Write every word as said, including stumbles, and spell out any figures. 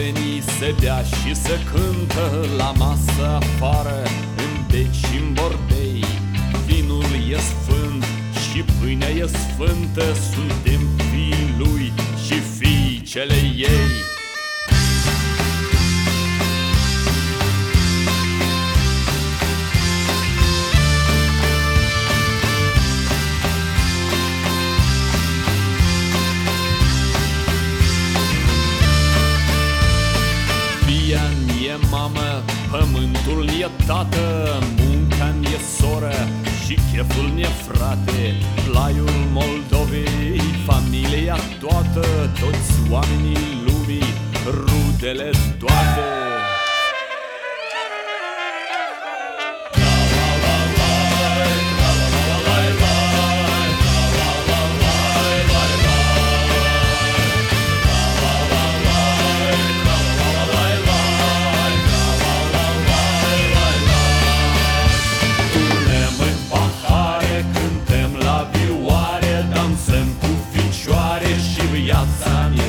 veni să bea și să cântă la masă afară, în beci și în bordei. Vinul e sfânt și pâinea e sfântă, suntem fiii lui și fiicele ei. Via-mi e mamă, pământul e tată, munca-mi e soră și cheful mi-e frate. Plaiul Moldovei, familia toată, toți oamenii lumii, rudele toate. Viața mea